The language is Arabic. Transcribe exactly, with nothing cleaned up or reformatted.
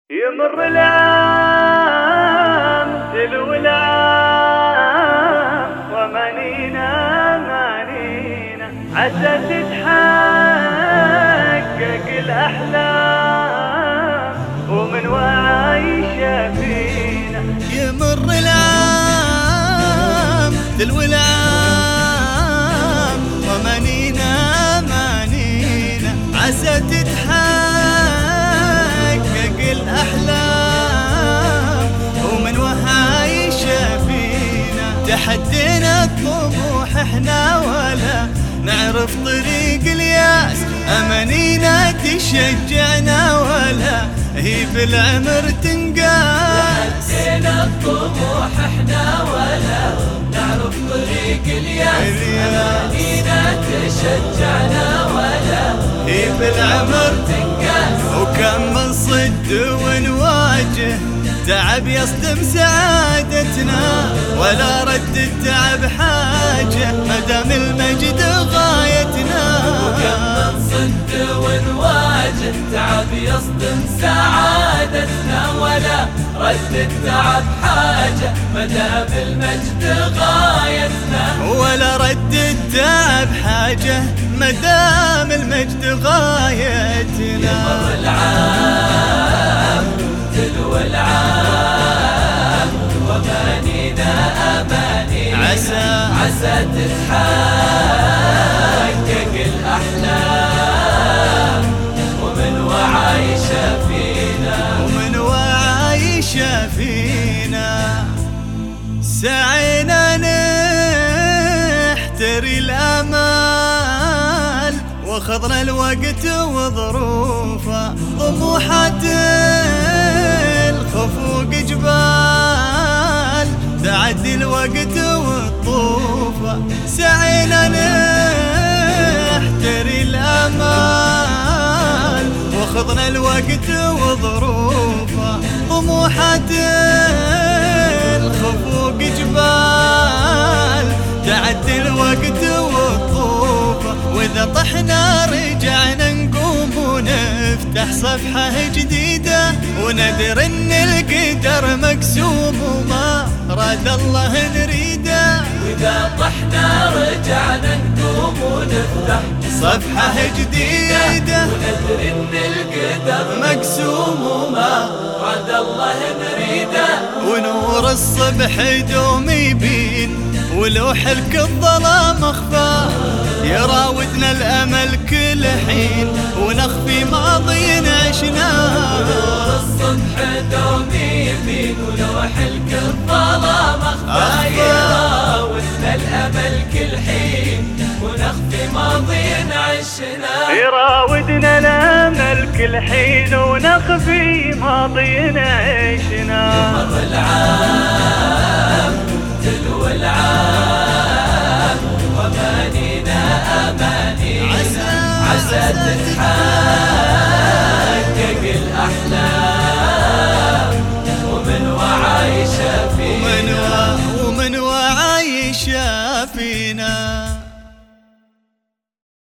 يمر العام تلو العام ومنينا مانينا عسى تتحقق الأحلام ومن وعايش فينا. يمر العام تلو العام ومنينا مانينا عسى تتحقق الأحلام ومن وهاي شافينا. تحدينا الطموح احنا ولا نعرف طريق الياس، أمانينا تشجعنا ولا هي بالعمر تنقاس. تحدينا الطموح احنا ولا نعرف طريق الياس، أمانينا تشجعنا ولا هي بالعمر تنقاس. وكم من صد ونواجه تعب يصدم سعادتنا، ولا رد التعب حاجة مدام المجد غايتنا. وكم من صد ونواجه تعب يصدم سعادتنا، ولا رد التعب حاجة مدام المجد غايتنا. ولا رد التعب حاجة مدام المجد غايتنا. يمر العام تلو العام ومانينا أمانينا عسى عسى تتحقق الأحلام ومن وعايش فينا ومن وعايش فينا. سعينا نحتري الآمال وخضنا الوقت وظروفه، طموحات الخفوق جبال تعدي الوقت والطوفة. سعينا نحتري الآمال وخضنا الوقت وظروفه، طموحات الخفوق جبال تعدي الوقت والطوفة. وإذا طحنا رجعنا نقوم ونفتح صفحة جديدة، وندر إن القدر مقسوم وما راد الله نريده. وإذا طحنا رجعنا نقوم ونفتح صفحة جديدة، وندر إن القدر مقسوم وما راد الله نريده. ونور الصبح دوم يبين ولوح الك الظلام اخفى، يراودنا الامل كل حين ونخفي ماضي عشناه. نور الصبح دوم يبين ولوح الك الظلام اخفى، يراودنا الامل كل حين ونخفي ماضي عشناه. يراودنا الامل كل حين ونخفي ماضي عشناه. يمر العام